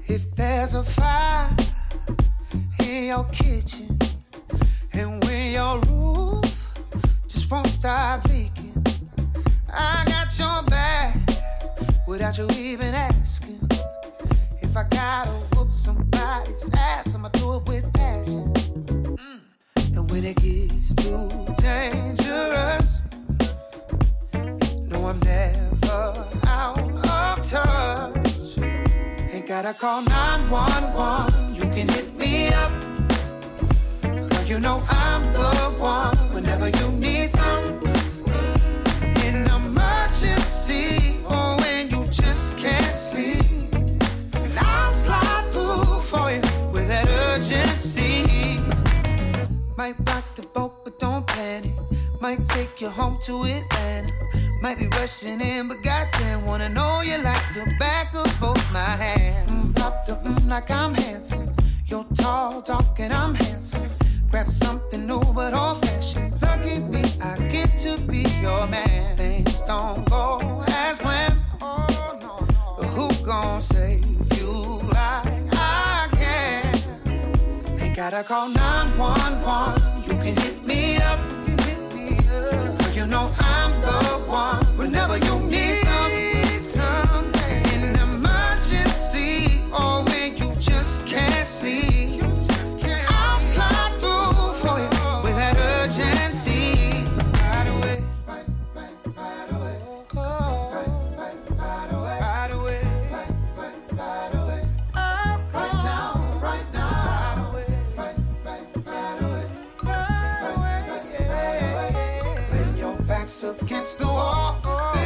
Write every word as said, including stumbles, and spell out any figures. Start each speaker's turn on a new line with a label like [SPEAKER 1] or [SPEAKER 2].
[SPEAKER 1] If there's a fire in your kitchen, and when your roof just won't stop leaking, I got your back without you even asking. If I gotta whoop somebody's ass, I'ma do it with passion. Mm. And when it gets too dangerous, no, I'm never out of touch. Ain't gotta call nine one one, you can hit me up. Girl, you know I'm the one whenever you need some. In emergency, or when you just can't sleep, and I'll slide through for you with that urgency. Might rock the boat, but don't panic. Might take you home to Atlanta. Might be rushing in, but goddamn, wanna know you like the back of both my hands. Mm, pop the mm like I'm handsome. You're tall, dark, and I'm handsome. Grab something new but old-fashioned. Lucky me, I get to be your man. Things don't go as planned. Oh, no, no. But who gon' save you like I can? Ain't gotta call nine one one. You can hit me up. You can hit me up. Girl, you know I'm the one. Whenever you need some, need some in emergency, or when you just can't sleep, you just can't I'll slide through for you with that urgency. Right away, right, right, right away. Oh, right, right, right away, right away, right, right, right away. Oh, right now, right now, right, right, right away, right away, right away. When your back's against the wall,